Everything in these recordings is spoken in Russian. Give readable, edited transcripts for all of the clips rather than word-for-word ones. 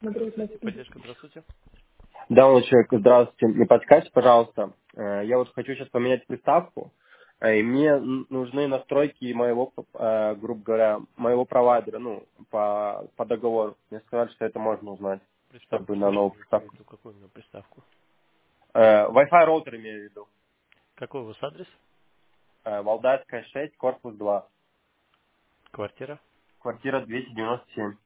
Поддержка, здравствуйте. Да, молодой человек, здравствуйте. Не подскажете, пожалуйста, я вот хочу сейчас поменять приставку, и мне нужны настройки моего, грубо говоря, моего провайдера, ну, по договору. Мне сказали, что это можно узнать, Приставку, чтобы на что новую имеете в приставку. виду? Какую именно приставку? Wi-Fi роутер имею в виду. Какой у вас адрес? Валдайская 6, корпус 2, Квартира? квартира 297.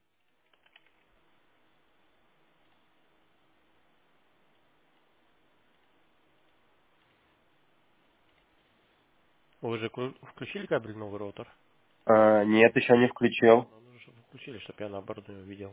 Вы же включили кабель новый роутер? Нет, еще не включил. Ну, нужно, чтобы вы включили, чтобы я на оборудование увидел.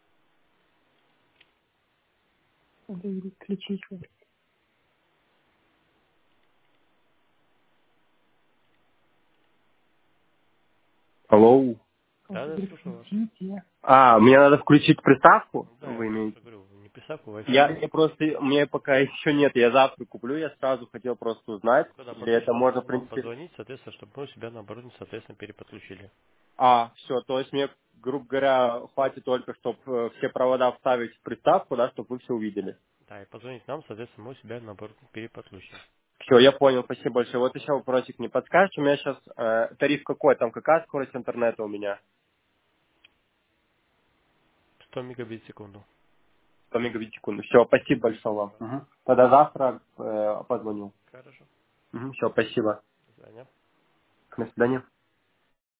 Алло. Да, да, слушаю вас. Мне надо включить приставку, Ну да, я вы вам имеете? что говорю, не приставку, Wi-Fi. Я просто, мне пока еще нет, я завтра куплю, я сразу хотел просто узнать, Когда или это подключите, можно, в нужно вам принципе... позвонить, соответственно, чтобы мы у себя на оборудование, соответственно, переподключили. Все, то есть мне, грубо говоря, хватит только, чтобы все провода вставить в приставку, да, чтобы вы все увидели. Да, и позвонить нам, соответственно, мы у себя на оборудование переподключим. Все, я понял, спасибо большое. Вот еще вопросик не подскажете, у меня сейчас тариф какой, там какая скорость интернета у меня? 100 мегабит в секунду. 100 мегабит в секунду. Все, спасибо большое вам. Мгм. Тогда завтра позвоню. Хорошо. Все, спасибо. До свидания. До свидания.